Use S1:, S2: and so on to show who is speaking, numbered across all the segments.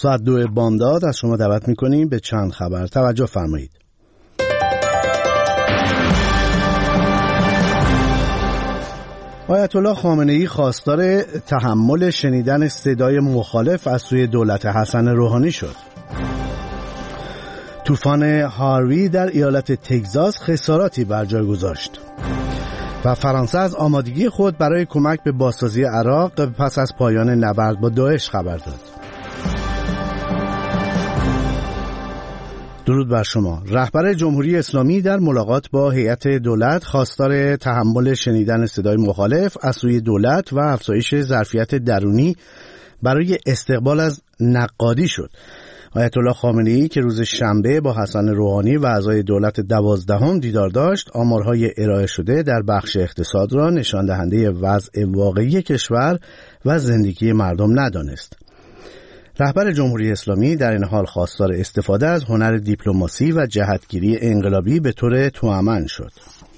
S1: ساعت 2 بامداد از شما دعوت می‌کنیم به چند خبر توجه فرمایید. آیت الله خامنه‌ای خواستار تحمل شنیدن صدای مخالف از سوی دولت حسن روحانی شد. طوفان هاروی در ایالت تگزاس خساراتی بر جای گذاشت. و فرانسه از آمادگی خود برای کمک به بازسازی عراق پس از پایان نبرد با داعش خبر داد. درود بر شما. رهبر جمهوری اسلامی در ملاقات با هیئت دولت خواستار تحمل شنیدن صدای مخالف از سوی دولت و افزایش ظرفیت درونی برای استقبال از نقادی شد. آیت الله خامنه‌ای که روز شنبه با حسن روحانی و اعضای دولت 12 دیدار داشت، آمارهای ارائه شده در بخش اقتصاد را نشان دهنده وضع واقعی کشور و زندگی مردم ندانست. رهبر جمهوری اسلامی در این حال خواستار استفاده از هنر دیپلماسی و جهتگیری انقلابی به طور توامان شد.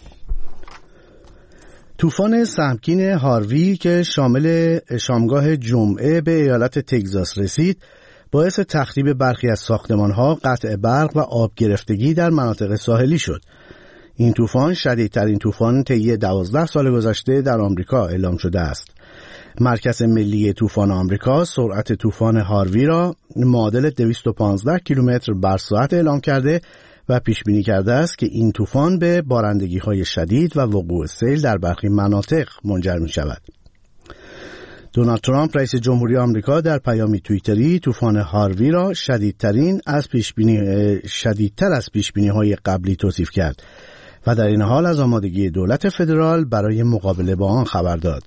S1: طوفان سهمگین هاروی که شامل شامگاه جمعه به ایالت تگزاس رسید، باعث تخریب برخی از ساختمان‌ها، قطع برق و آب گرفتگی در مناطق ساحلی شد. این طوفان شدیدترین طوفان طی 12 سال گذشته در آمریکا اعلام شده است. مرکز ملی طوفان آمریکا سرعت طوفان هاروی را معادل 215 کیلومتر بر ساعت اعلام کرده و پیش بینی کرده است که این طوفان به بارندگی‌های شدید و وقوع سیل در برخی مناطق منجر می‌شود. دونالد ترامپ رئیس جمهوری آمریکا در پیامی توییتری طوفان هاروی را شدیدتر از پیشبینی‌های قبلی توصیف کرد و در این حال از آمادگی دولت فدرال برای مقابله با آن خبر داد.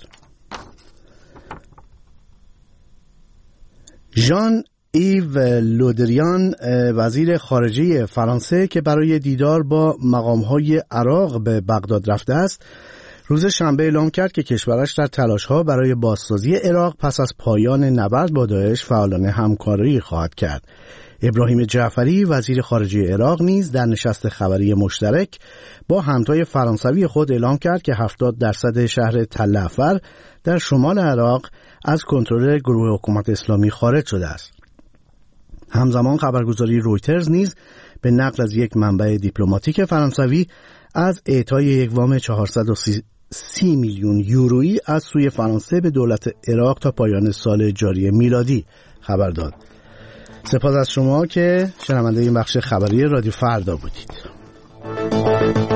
S1: ژان ایو لودریان وزیر خارجه فرانسه که برای دیدار با مقام‌های عراق به بغداد رفته است، روز شنبه اعلام کرد که کشورش در تلاش‌ها برای بازسازی عراق پس از پایان نبرد با داعش فعالانه همکاری خواهد کرد. ابراهیم جعفری وزیر خارجه عراق نیز در نشست خبری مشترک با همتای فرانسوی خود اعلام کرد که 70% شهر تل افر در شمال عراق از کنترل گروه حکومت اسلامی خارج شده است. همزمان خبرگزاری رویترز نیز به نقل از یک منبع دیپلماتیک فرانسوی از اعطای یک وام 430 میلیون یورویی از سوی فرانسه به دولت عراق تا پایان سال جاری میلادی خبر داد. سپاس از شما که شنونده این بخش خبری رادیو فردا بودید.